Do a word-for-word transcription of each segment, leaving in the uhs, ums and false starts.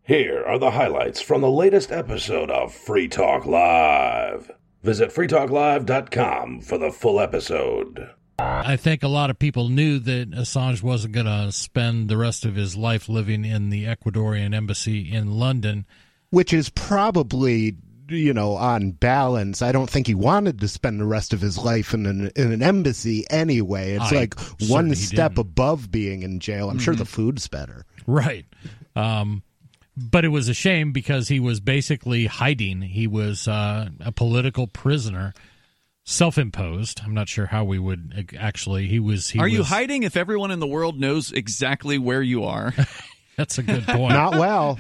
Here are the highlights from the latest episode of Free Talk Live. Visit free talk live dot com for the full episode. I think a lot of people knew that Assange wasn't going to spend the rest of his life living in the Ecuadorian embassy in London. Which is probably, you know, on balance. I don't think he wanted to spend the rest of his life in an, in an embassy anyway. It's I like one step didn't. above being in jail. I'm mm-hmm. sure the food's better. Right. Um, but it was a shame because he was basically hiding. He was uh, a political prisoner. Self-imposed. I'm not sure how we would actually. He was. He are was, you hiding if everyone in the world knows exactly where you are? That's a good point. Not well.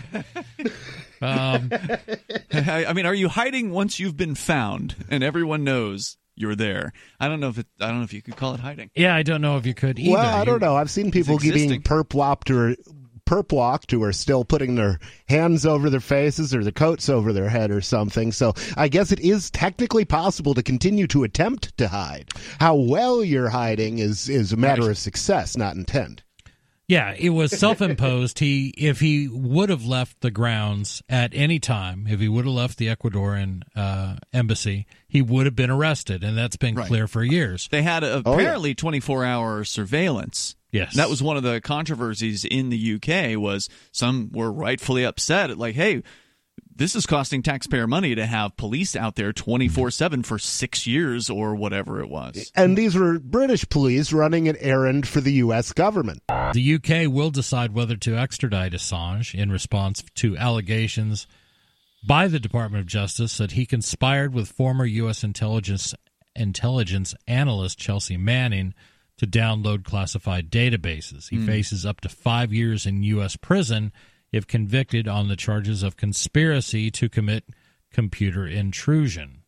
um, I, I mean, are you hiding once you've been found and everyone knows you're there? I don't know if it, I don't know if you could call it hiding. Yeah, I don't know if you could either. Well, I don't know. I've seen people being perp-walked or perp-walked who are still putting their hands over their faces or their coats over their head or something. So I guess it is technically possible to continue to attempt to hide. How well you're hiding is, is a matter right. of success, not intent. Yeah, it was self-imposed. He, if he would have left the grounds at any time, if he would have left the Ecuadorian uh, embassy, he would have been arrested, and that's been right. clear for years. They had a, apparently twenty-four hour surveillance. Yes. That was one of the controversies in the U K, was some were rightfully upset at, like, hey, this is costing taxpayer money to have police out there twenty-four seven for six years or whatever it was. And these were British police running an errand for the U S government. The U K will decide whether to extradite Assange in response to allegations by the Department of Justice that he conspired with former U S intelligence intelligence analyst Chelsea Manning to download classified databases. He mm. faces up to five years in U S prison if convicted on the charges of conspiracy to commit computer intrusion.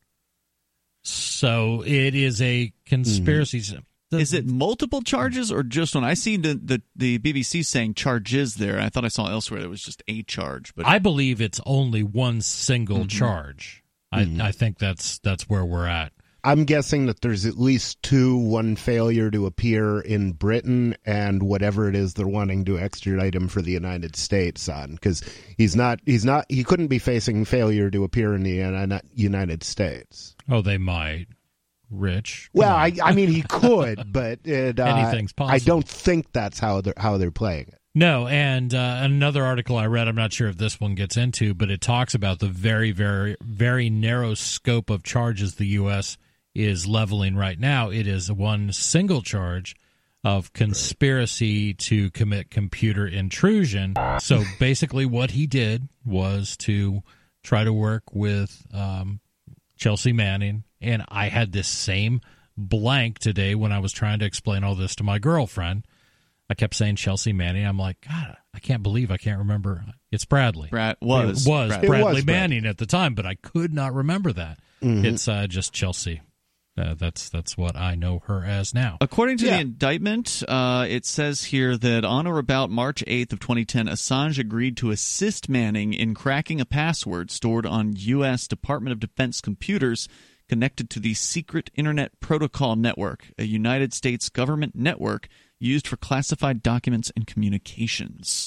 So it is a conspiracy. Mm. Is it multiple charges or just one? I see the, the, the B B C saying charges there. I thought I saw elsewhere that it was just a charge. But I believe it's only one single mm-hmm. charge. Mm-hmm. I, I think that's that's where we're at. I'm guessing that there's at least two, one failure to appear in Britain and whatever it is they're wanting to extradite him for the United States on, because he's not, he's not, he couldn't be facing failure to appear in the United States. Oh, they might. Rich. Well, I, I mean, he could, but it, uh, anything's possible. I don't think that's how they're, how they're playing it. No, and uh, another article I read, I'm not sure if this one gets into, but it talks about the very, very, very narrow scope of charges the U S is leveling right now. It is one single charge of conspiracy right. to commit computer intrusion. So basically what he did was to try to work with um, Chelsea Manning, and I had this same blank today when I was trying to explain all this to my girlfriend. I kept saying Chelsea Manning. I'm like, God, I can't believe I can't remember. It's Bradley. Brad was. It was Bradley. Bradley it was Manning Brad. at the time, but I could not remember that. Mm-hmm. It's uh, just Chelsea. Uh, that's that's what I know her as now. According to yeah. the indictment, uh, it says here that on or about March eighth of twenty ten, Assange agreed to assist Manning in cracking a password stored on U S Department of Defense computers connected to the Secret Internet Protocol Network, a United States government network used for classified documents and communications.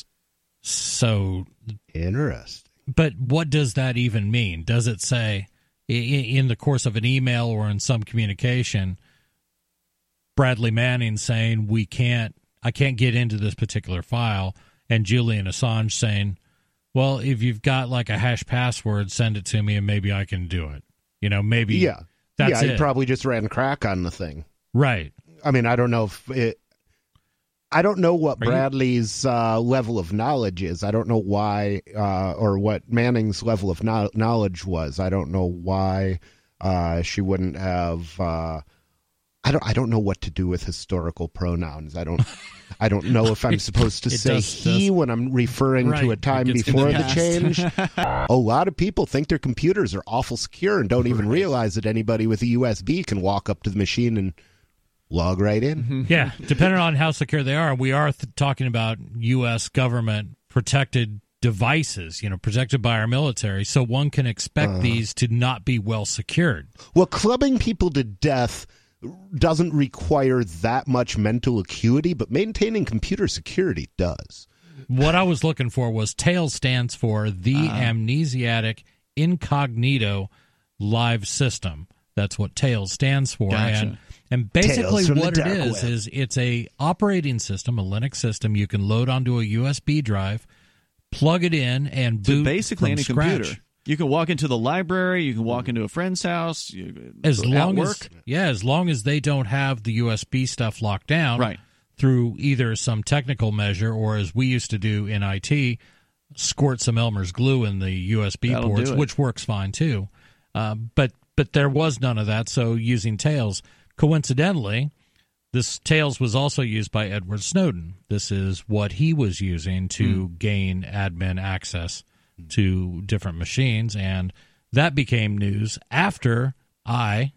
So interesting. But what does that even mean? Does it say in the course of an email or in some communication, Bradley Manning saying we can't, I can't get into this particular file, and Julian Assange saying, well, if you've got like a hash password, send it to me and maybe I can do it. You know, maybe yeah, that's yeah. He it. probably just ran crack on the thing, right? I mean, I don't know if it. I don't know what Are Bradley's uh, level of knowledge is. I don't know why, uh, or what Manning's level of no- knowledge was. I don't know why uh, she wouldn't have. Uh, I don't. I don't know what to do with historical pronouns. I don't. I don't know if I'm supposed to It say does- he does- when I'm referring Right. to a time It gets before in the the change. A lot of people think their computers are awful secure and don't even Right. realize that anybody with a U S B can walk up to the machine and log right in. Yeah, depending on how secure they are. We are th- talking about U S government protected devices, you know, protected by our military, so one can expect uh, these to not be well secured. Well, clubbing people to death doesn't require that much mental acuity, but maintaining computer security does. what I was looking for was TAILS stands for the uh, Amnesiac Incognito Live System. That's what TAILS stands for. Gotcha. And, and basically what it is, web. is it's a operating system, a Linux system you can load onto a U S B drive, plug it in, and boot so basically from any scratch. Computer. You can walk into the library. You can walk into a friend's house. You, as long work. as yeah, as long as they don't have the U S B stuff locked down, right. through either some technical measure or, as we used to do in I T, squirt some Elmer's glue in the U S B That'll ports, which works fine too. Uh, but but there was none of that. So using TAILS, coincidentally, this TAILS was also used by Edward Snowden. This is what he was using to mm. gain admin access to different machines, and that became news after I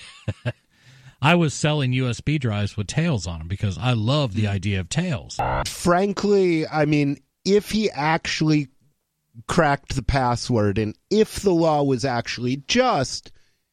I was selling U S B drives with TAILS on them because I love the idea of TAILS. Frankly, I mean, if he actually cracked the password and if the law was actually just,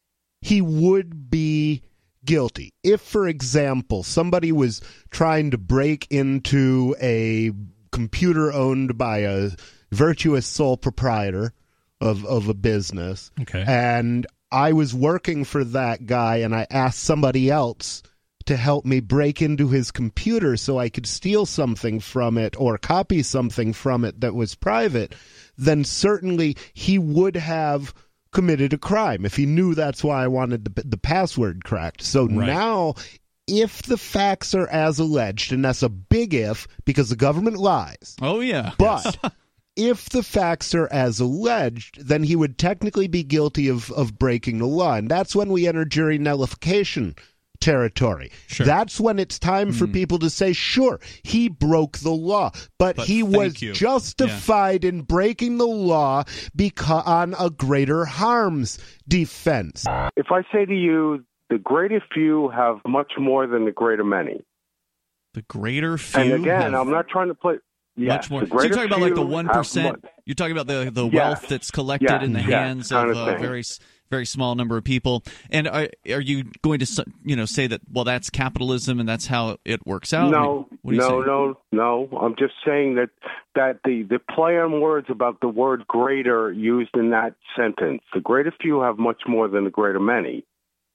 he would be guilty. If, for example, somebody was trying to break into a computer owned by a virtuous sole proprietor of, of a business, okay, and I was working for that guy and I asked somebody else to help me break into his computer so I could steal something from it or copy something from it that was private, then certainly he would have committed a crime if he knew that's why I wanted the, the password cracked. So right. now, if the facts are as alleged, and that's a big if because the government lies. Oh, yeah. But if the facts are as alleged, then he would technically be guilty of, of breaking the law. And that's when we enter jury nullification territory. Sure. That's when it's time for mm. people to say, sure, he broke the law, but, but he was you. justified yeah. in breaking the law because on a greater harms defense. If I say to you, the greater few have much more than the greater many. The greater few And again, have... I'm not trying to play... Yes, much more. So you're talking about like the one percent. You're talking about the the yes. wealth that's collected yes. in the yes. hands kind of a very very small number of people. And are are you going to you know say that well that's capitalism and that's how it works out? No, I mean, no, no, no. I'm just saying that that the the play on words about the word greater used in that sentence. The greater few have much more than the greater many.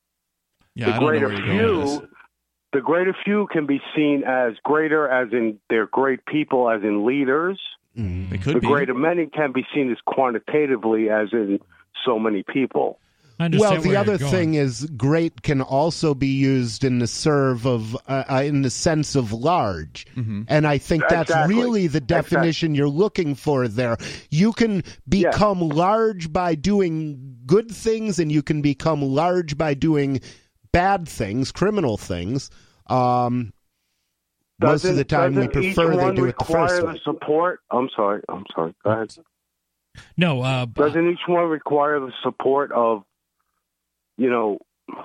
Yeah, the I don't greater know where you're going with this. The greater few can be seen as greater, as in they're great people, as in leaders. Mm, it could the be. greater many can be seen as quantitatively, as in so many people. Well, the other thing is great can also be used in the serve of, uh, in the sense of large. Mm-hmm. And I think that's exactly. really the definition exactly. you're looking for there. You can become yes. large by doing good things, and you can become large by doing bad things, criminal things. Um, most of the time, we prefer they do it the first way. The support. I'm sorry. I'm sorry. Go ahead. No. Uh, doesn't each one require the support of, you know,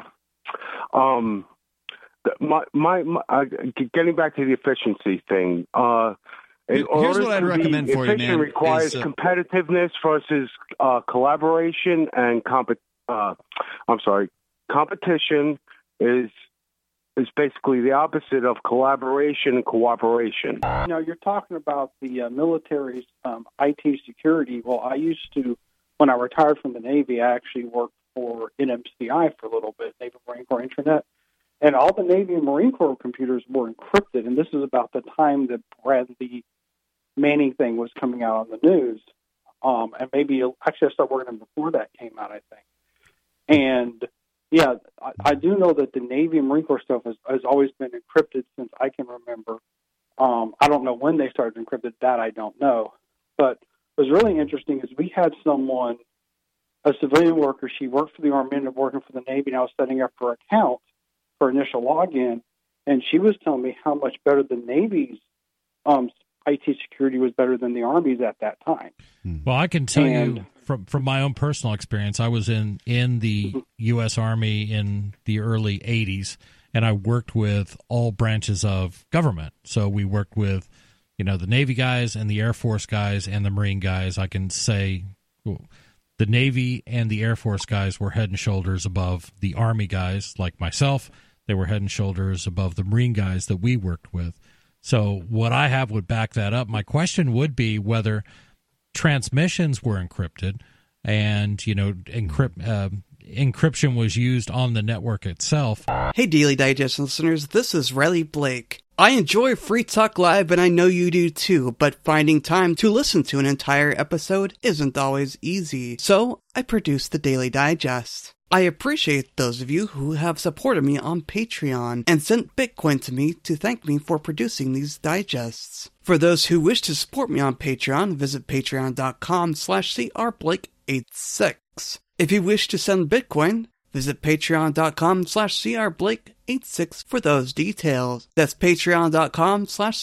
um, my my, my uh, getting back to the efficiency thing. Uh, Here's what I'd recommend for you, man. Requires is, uh, competitiveness versus uh, collaboration and comp. Uh, I'm sorry. Competition is is basically the opposite of collaboration and cooperation. You know, you're talking about the uh, military's um, I T security. Well, I used to, when I retired from the Navy, I actually worked for N M C I for a little bit, Naval Marine Corps Intranet, and all the Navy and Marine Corps computers were encrypted, and this is about the time that Bradley Manning thing was coming out on the news, um, and maybe, actually I started working on before that came out, I think. And yeah, I, I do know that the Navy and Marine Corps stuff has, has always been encrypted since I can remember. Um, I don't know when they started encrypted. That I don't know. But what was really interesting is we had someone, a civilian worker, she worked for the Army, ended up working for the Navy, and I was setting up her account for initial login, and she was telling me how much better the Navy's um, I T security was better than the Army's at that time. Well, I can tell and, you from from my own personal experience, I was in, in the U S Army in the early eighties, and I worked with all branches of government. So we worked with, you know, the Navy guys and the Air Force guys and the Marine guys. I can say the Navy and the Air Force guys were head and shoulders above the Army guys, like myself. They were head and shoulders above the Marine guys that we worked with. So what I have would back that up. My question would be whether transmissions were encrypted and, you know, encrypt, uh, encryption was used on the network itself. Hey, Daily Digest listeners, this is Riley Blake. I enjoy Free Talk Live, and I know you do too, but finding time to listen to an entire episode isn't always easy. So I produce the Daily Digest. I appreciate those of you who have supported me on Patreon and sent Bitcoin to me to thank me for producing these digests. For those who wish to support me on Patreon, visit patreon.com slash crblake86. If you wish to send Bitcoin, visit patreon.com slash crblake86 for those details. That's patreon.com slash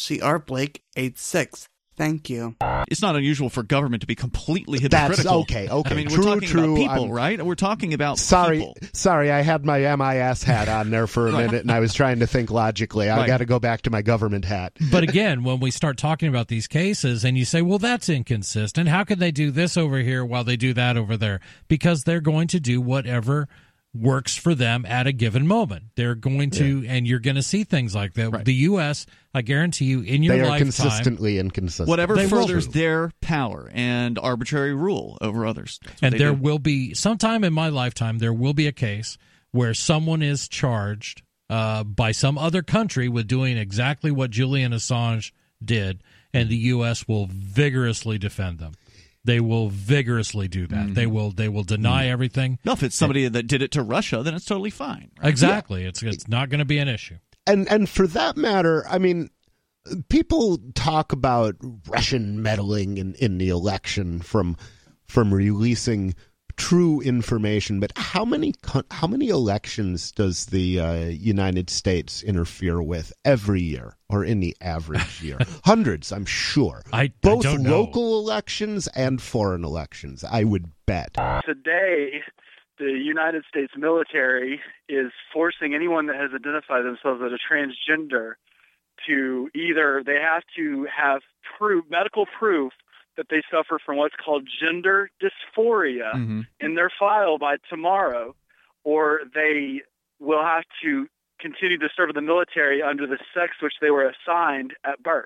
crblake86. Thank you. It's not unusual for government to be completely hypocritical. That's okay, okay. I mean, true, we're talking true. about people, I'm, right? We're talking about sorry, people. Sorry, I had my M I S hat on there for a minute, and I was trying to think logically. I Right. got to go back to my government hat. But again, when we start talking about these cases and you say, well, that's inconsistent. How can they do this over here while they do that over there? Because they're going to do whatever works for them at a given moment. They're going to, yeah. and you're going to see things like that. Right. The U S, I guarantee you, in your they are lifetime, consistently inconsistent. Whatever they furthers their power and arbitrary rule over others. And there do. will be, sometime in my lifetime, there will be a case where someone is charged uh, by some other country with doing exactly what Julian Assange did, and the U S will vigorously defend them. They will vigorously do that. Mm-hmm. They will they will deny mm-hmm. everything. No, if it's somebody that did it to Russia, then it's totally fine. Right? Exactly. Yeah. It's it's not going to be an issue. And and for that matter, I mean, people talk about Russian meddling in, in the election from from releasing true information, but how many how many elections does the uh, United States interfere with every year, or in the average year? Hundreds, I'm sure. I both I don't know. local elections and foreign elections, I would bet. Today, the United States military is forcing anyone that has identified themselves as a transgender to either they have to have proof, medical proof that they suffer from what's called gender dysphoria mm-hmm. in their file by tomorrow, or they will have to continue to serve in the military under the sex which they were assigned at birth.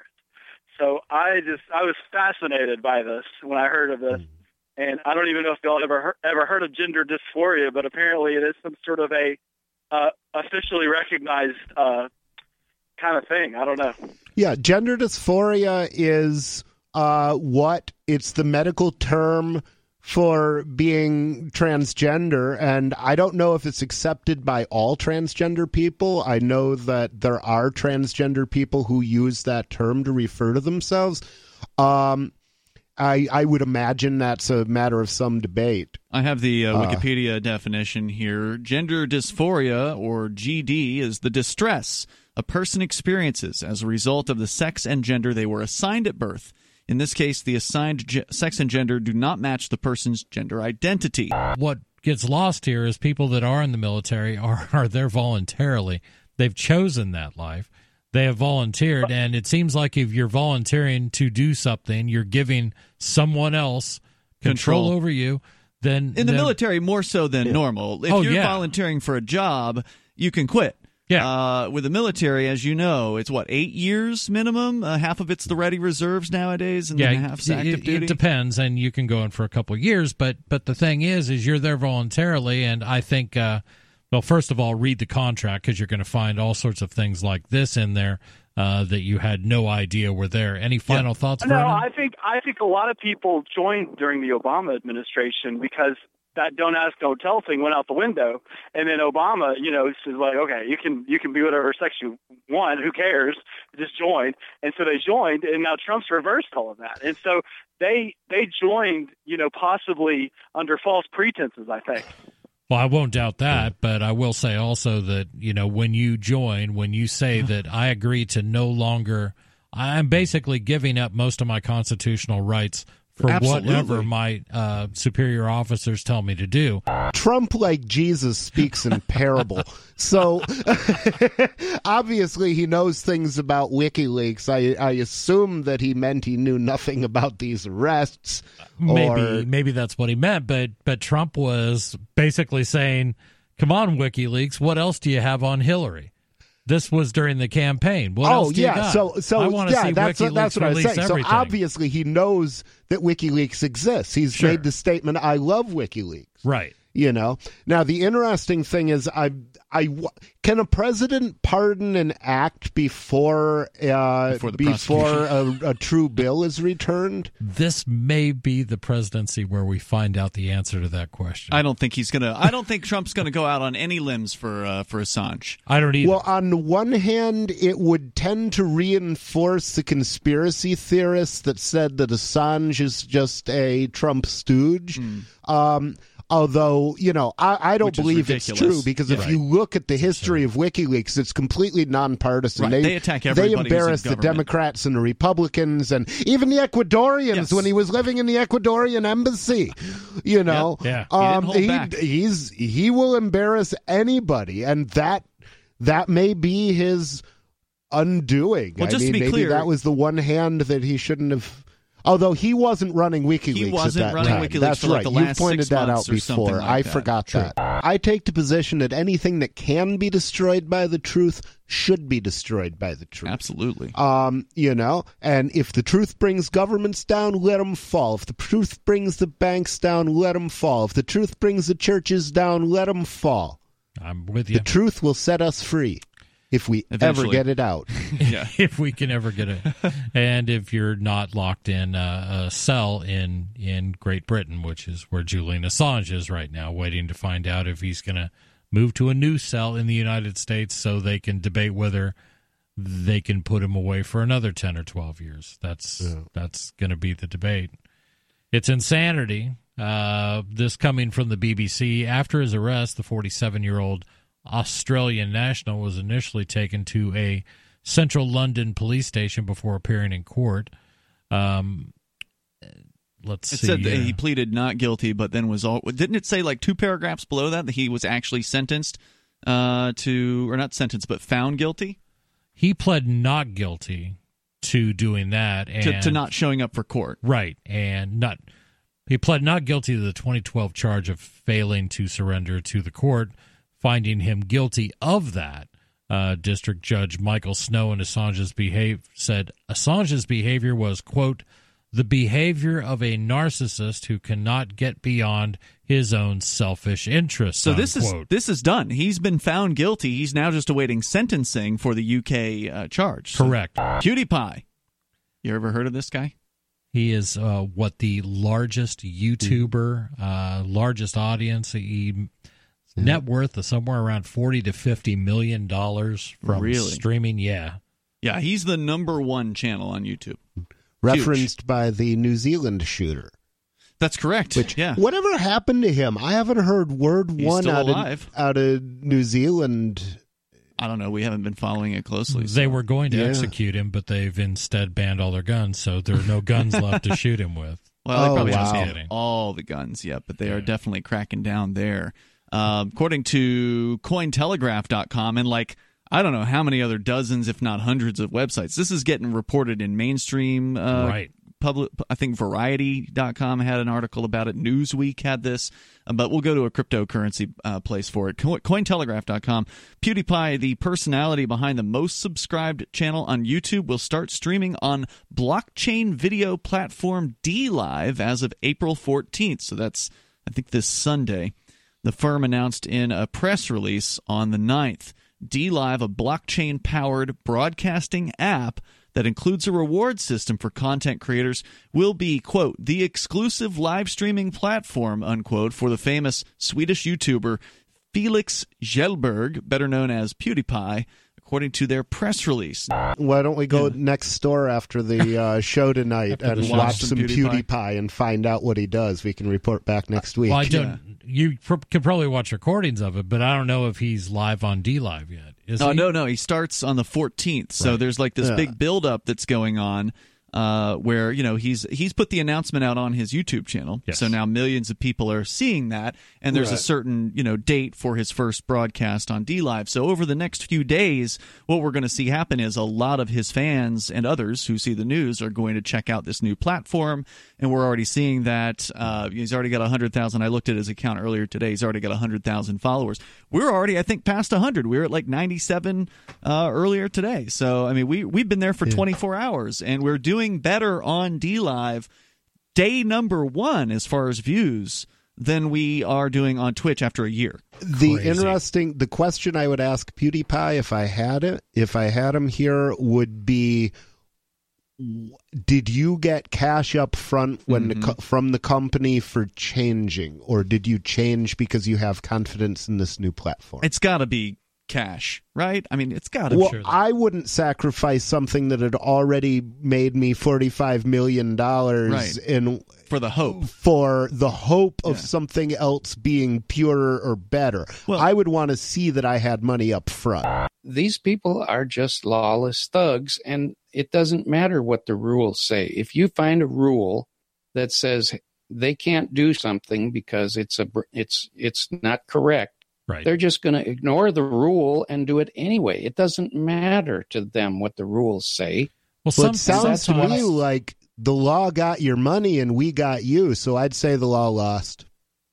So I just I was fascinated by this when I heard of this, and I don't even know if y'all ever heard, ever heard of gender dysphoria, but apparently it is some sort of a uh, officially recognized uh, kind of thing. I don't know. Yeah, gender dysphoria is uh, what? It's the medical term for being transgender, and I don't know if it's accepted by all transgender people. I know that there are transgender people who use that term to refer to themselves. Um, I, I would imagine that's a matter of some debate. I have the uh, Wikipedia uh, definition here. Gender dysphoria, or G D, is the distress a person experiences as a result of the sex and gender they were assigned at birth. In this case, the assigned ge- sex and gender do not match the person's gender identity. What gets lost here is people that are in the military are, are there voluntarily. They've chosen that life. They have volunteered, and it seems like if you're volunteering to do something, you're giving someone else control, control. over you. Then in the then, military, more so than yeah. normal. If oh, you're yeah. volunteering for a job, you can quit. Yeah. Uh, with the military, as you know, it's what, eight years minimum? Uh, half of it's the ready reserves nowadays, and yeah, then half's active it, duty. It depends, and you can go in for a couple of years. But but the thing is, is you're there voluntarily, and I think, uh, well, first of all, read the contract, because you're going to find all sorts of things like this in there uh, that you had no idea were there. Any final yeah. thoughts, No, Vernon? I think I think a lot of people joined during the Obama administration because that don't ask, don't tell thing went out the window, and then Obama, you know, says like, okay, you can you can be whatever sex you want, who cares? Just join. And so they joined, and now Trump's reversed all of that, and so they they joined, you know, possibly under false pretenses, I think. Well, I won't doubt that, but I will say also that, you know, when you join, when you say that I agree to no longer, I'm basically giving up most of my constitutional rights for Absolutely. whatever my uh, superior officers tell me to do. Trump, like Jesus, speaks in parable. So obviously he knows things about WikiLeaks. I, I assume that he meant he knew nothing about these arrests. Maybe or... maybe that's what he meant, but but Trump was basically saying, come on, WikiLeaks, what else do you have on Hillary? This was during the campaign. What oh else do you yeah, got? so so I want to yeah, see that's WikiLeaks that's what I was release saying. everything. So obviously he knows that WikiLeaks exists. He's Sure. made the statement, "I love WikiLeaks." Right. You know. Now the interesting thing is, I I can a president pardon an act before uh, Before the before a, a true bill is returned? This may be the presidency where we find out the answer to that question. I don't think he's gonna. I don't think Trump's gonna go out on any limbs for uh, for Assange. I don't either. Well, on the one hand, it would tend to reinforce the conspiracy theorists that said that Assange is just a Trump stooge. Mm. Um, although, you know, I, I don't Which is believe it's ridiculous. true because Yeah. if Right. you look at the history of WikiLeaks, it's completely nonpartisan. Right. They, They attack They everybody who's in embarrass the government. Democrats and the Republicans and even the Ecuadorians Yes. when he was living in the Ecuadorian embassy. You know, Yeah. He didn't um, hold back. he's he will embarrass anybody, and that that may be his undoing. Well, I just to mean, be maybe clear- that was the one hand that he shouldn't have. Although he wasn't running WikiLeaks He at wasn't that running time. WikiLeaks That's for, like, right. the You last pointed six that months out or something before. like I that. forgot True. that. I take the position that anything that can be destroyed by the truth should be destroyed by the truth. Absolutely. Um, you know, and if the truth brings governments down, let them fall. If the truth brings the banks down, let them fall. If the truth brings the churches down, let them fall. I'm with you. The truth will set us free if we Eventually. ever get it out. Yeah. If we can ever get it, and if you're not locked in a, a cell in in Great Britain, which is where Julian Assange is right now, waiting to find out if he's going to move to a new cell in the United States, so they can debate whether they can put him away for another ten or twelve years. That's Yeah. that's going to be the debate. It's insanity. Uh, this coming from the B B C. After his arrest, the forty-seven-year-old Australian national was initially taken to a central London police station before appearing in court. Um, let's It see. said that uh, he pleaded not guilty, but then was all. Didn't it say like two paragraphs below that that he was actually sentenced uh, to, or not sentenced, but found guilty he pled not guilty to doing that and to, to not showing up for court? right and not. He pled not guilty to the twenty twelve charge of failing to surrender to the court, finding him guilty of that. Uh, District Judge Michael Snow and Assange's behave said Assange's behavior was, quote, the behavior of a narcissist who cannot get beyond his own selfish interests. So this is unquote. this is done. He's been found guilty. He's now just awaiting sentencing for the U K uh, charge. So, correct. PewDiePie. You ever heard of this guy? He is uh, what the largest YouTuber, uh, largest audience. He net worth is somewhere around forty to fifty million dollars from Really? streaming. Yeah, Yeah, he's the number one channel on YouTube. Referenced by the New Zealand shooter. That's correct. Which, yeah. whatever happened to him? I haven't heard word He's one still out alive. of, out of New Zealand. I don't know. We haven't been following it closely. they so- were going to Yeah. execute him, but they've instead banned all their guns, so there are no guns left to shoot him with. Well, they Oh, probably wow. haven't had all the guns yet, but they are Yeah. definitely cracking down there. Uh, according to Cointelegraph dot com and like I don't know how many other dozens, if not hundreds, of websites. This is getting reported in mainstream uh, Right. public. I think Variety dot com had an article about it. Newsweek had this, uh, but we'll go to a cryptocurrency uh, place for it. Co- Cointelegraph dot com. PewDiePie, the personality behind the most subscribed channel on YouTube, will start streaming on blockchain video platform DLive as of April fourteenth. So that's, I think, this Sunday. The firm announced in a press release on the ninth. DLive, a blockchain-powered broadcasting app that includes a reward system for content creators, will be, quote, the exclusive live streaming platform, unquote, for the famous Swedish YouTuber Felix Kjellberg, better known as PewDiePie, according to their press release. Why don't we go next door after the uh, show tonight and the watch show. some PewDiePie. PewDiePie and find out what he does? We can report back next week. Well, I don't. You pr- could probably watch recordings of it, but I don't know if he's live on DLive yet. Is Oh, he? no, no. He starts on the fourteenth. So Right. there's like this Yeah. big buildup that's going on. uh, where you know he's he's put the announcement out on his YouTube channel. Yes. So now millions of people are seeing that, and there's Right. a certain you know date for his first broadcast on D Live. So over the next few days, what we're going to see happen is a lot of his fans and others who see the news are going to check out this new platform, and we're already seeing that uh, he's already got one hundred thousand. I looked at his account earlier today. He's already got one hundred thousand followers. We're already, I think, past one hundred. We were at like ninety-seven uh, earlier today. So, I mean, we, we've been there for Yeah. twenty-four hours, and we're doing better on D Live day number one as far as views than we are doing on Twitch after a year. The Crazy. interesting, the question I would ask PewDiePie if I had it, if I had him here, would be, did you get cash up front when Mm-hmm. the co- from the company for changing, or did you change because you have confidence in this new platform? It's got to be cash, right? I mean, it's got to Well, be. I wouldn't sacrifice something that had already made me forty-five million dollars Right. in For the hope. for the hope of Yeah. something else being purer or better. Well- I would want to see that I had money up front. These people are just lawless thugs, and it doesn't matter what the rules say. If you find a rule that says they can't do something because it's a it's it's not correct, Right. they're just going to ignore the rule and do it anyway. It doesn't matter to them what the rules say. Well, Well, it some, sounds to me sometimes- like the law got your money and we got you, so I'd say the law lost.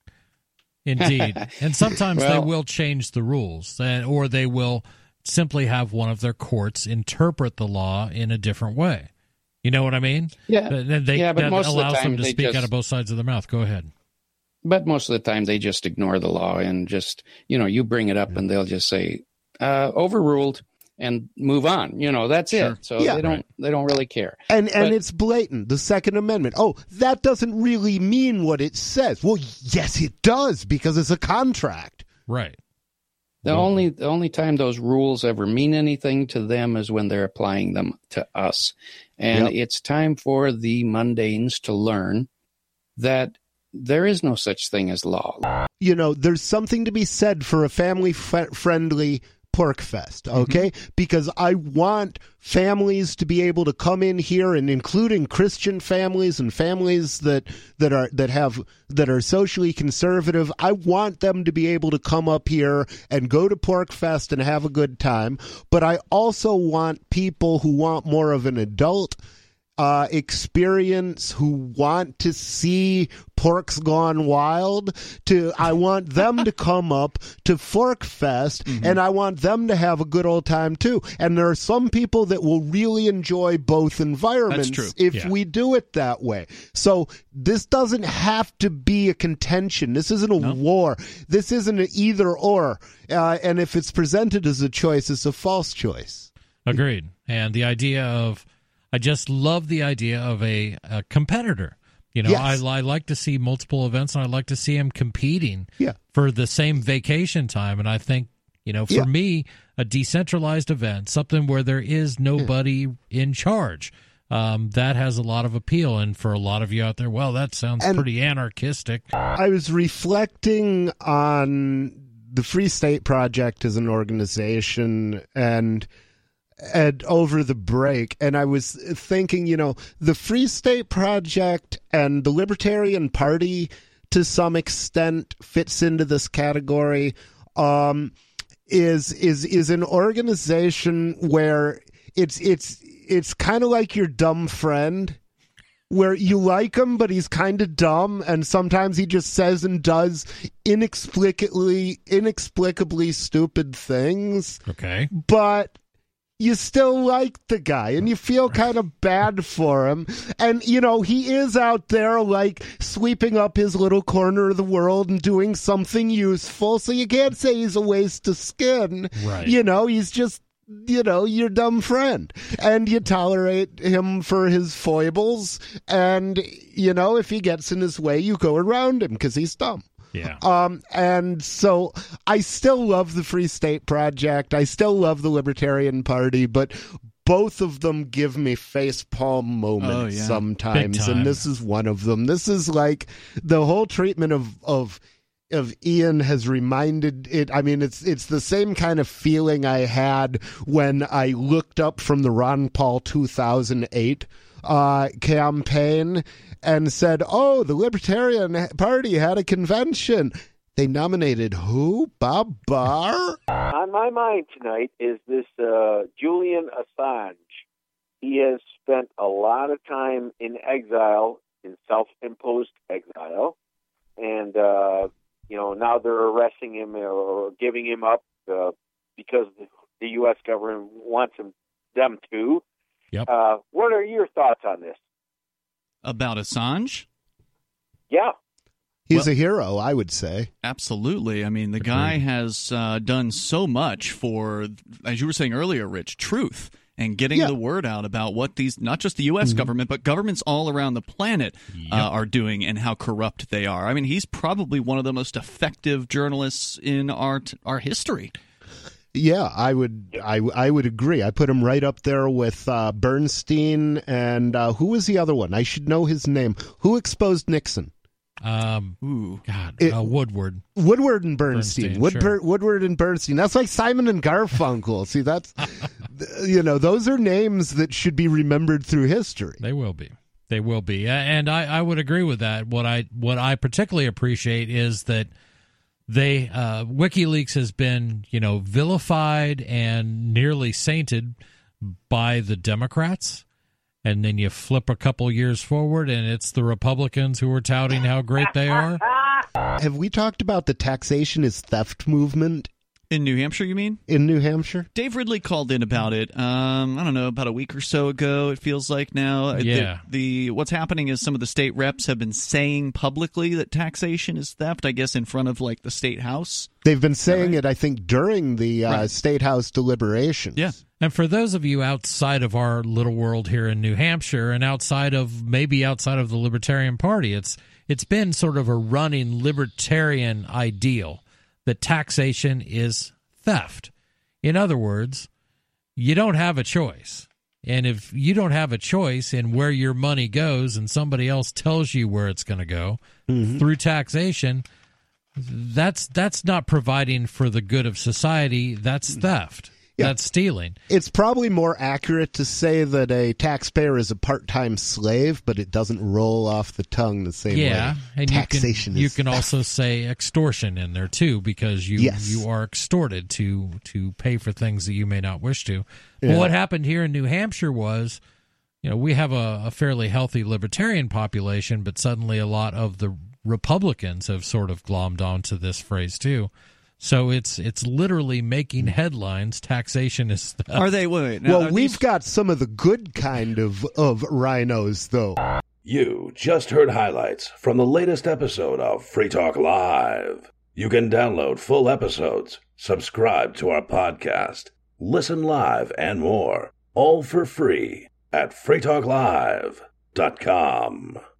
Indeed. And sometimes Well- they will change the rules, and, or they will simply have one of their courts interpret the law in a different way. You know what I mean? Yeah, Th- They, yeah, but that most of the allows time them to they speak just- out of both sides of their mouth. Go ahead. but most of the time they just ignore the law and just, you know, you bring it up and they'll just say, uh, overruled, and move on. You know, that's Sure. it. So Yeah. they don't they don't really care. And and But- it's blatant. The Second Amendment. Oh, that doesn't really mean what it says. Well, yes, it does, because it's a contract. Right. The only the only time those rules ever mean anything to them is when they're applying them to us. And Yep. it's time for the mundanes to learn that there is no such thing as law. You know, there's something to be said for a family-friendly pork fest, okay? Mm-hmm. Because I want families to be able to come in here, and including Christian families and families that that are that have that are socially conservative. I want them to be able to come up here and go to Pork Fest and have a good time. But I also want people who want more of an adult Uh, experience, who want to see Porks Gone Wild, to I want them to come up to Fork Fest, mm-hmm. and I want them to have a good old time too. And there are some people that will really enjoy both environments That's true. if Yeah. we do it that way. So this doesn't have to be a contention. This isn't a No. war. This isn't an either or. Uh, and if it's presented as a choice, it's a false choice. Agreed. And the idea of, I just love the idea of a, a competitor. You know, Yes. I, I like to see multiple events, and I like to see them competing Yeah. for the same vacation time. And I think, you know, for Yeah. me, a decentralized event, something where there is nobody in charge, um, that has a lot of appeal. And for a lot of you out there, well, that sounds And- pretty anarchistic. I was reflecting on the Free State Project as an organization, and and over the break, and I was thinking, you know, the Free State Project and the Libertarian Party to some extent fits into this category. Um, is is is an organization where it's it's it's kind of like your dumb friend, where you like him, but he's kind of dumb, and sometimes he just says and does inexplicably inexplicably stupid things. Okay. But you still like the guy, and you feel kind of bad for him. And, you know, he is out there, like, sweeping up his little corner of the world and doing something useful, so you can't say he's a waste of skin. Right. You know, he's just, you know, your dumb friend. And you tolerate him for his foibles, and, you know, if he gets in his way, you go around him because he's dumb. Yeah. Um, and so I still love the Free State Project. I still love the Libertarian Party, but both of them give me facepalm moments Oh, yeah. sometimes, Big time. and this is one of them. This is like the whole treatment of of of Ian has reminded it. I mean, it's it's the same kind of feeling I had when I looked up from the Ron Paul two thousand eight uh, campaign and said, oh, the Libertarian Party had a convention. They nominated who? Bob Barr? On my mind tonight is this uh, Julian Assange. He has spent a lot of time in exile, in self-imposed exile, and, uh, you know, now they're arresting him or giving him up uh, because the U S government wants him, them to. Yep. Uh, what are your thoughts on this? About Assange? Yeah. He's well, a hero, I would say. Absolutely. I mean, the guy has uh, done so much for, as you were saying earlier, Rich, truth and getting yeah. the word out about what these, not just the U S mm-hmm. government, but governments all around the planet yep. uh, are doing and how corrupt they are. I mean, he's probably one of the most effective journalists in our our history. Yeah, I would I, I would agree. I put him right up there with uh, Bernstein and uh, who was the other one? I should know his name. Who exposed Nixon? Um, Ooh, God, it, uh, Woodward, Woodward and Bernstein, Bernstein Wood, sure. Woodward and Bernstein. That's like Simon and Garfunkel. See, that's you know, those are names that should be remembered through history. They will be. They will be, and I, I would agree with that. What I what I particularly appreciate is that they uh, WikiLeaks has been you know vilified and nearly sainted by the Democrats. And then you flip a couple years forward, and it's the Republicans who are touting how great they are. Have we talked about the taxation is theft movement? In New Hampshire, you mean? In New Hampshire? Dave Ridley called in about it, um, I don't know, about a week or so ago, it feels like now. Yeah. The, the What's happening is some of the state reps have been saying publicly that taxation is theft, I guess in front of, like, the state house. They've been saying right? it, I think, during the uh, right. state house deliberations. Yeah. And for those of you outside of our little world here in New Hampshire and outside of, maybe outside of the Libertarian Party, it's it's been sort of a running libertarian ideal that taxation is theft. In other words, you don't have a choice. And if you don't have a choice in where your money goes and somebody else tells you where it's going to go mm-hmm. through taxation, that's that's not providing for the good of society. That's theft. Yeah. That's stealing. It's probably more accurate to say that a taxpayer is a part-time slave, but it doesn't roll off the tongue the same yeah, way. And taxation you can, is you can also say extortion in there too, because you yes. you are extorted to to pay for things that you may not wish to. Yeah. Well, what happened here in New Hampshire was, you know, we have a, a fairly healthy libertarian population, but suddenly a lot of the Republicans have sort of glommed onto this phrase too. So it's it's literally making headlines. Taxation is theft. Are they? Wait, wait. Now, well, we've these... got some of the good kind of, of rhinos, though. You just heard highlights from the latest episode of Free Talk Live. You can download full episodes, subscribe to our podcast, listen live, and more, all for free at free talk live dot com.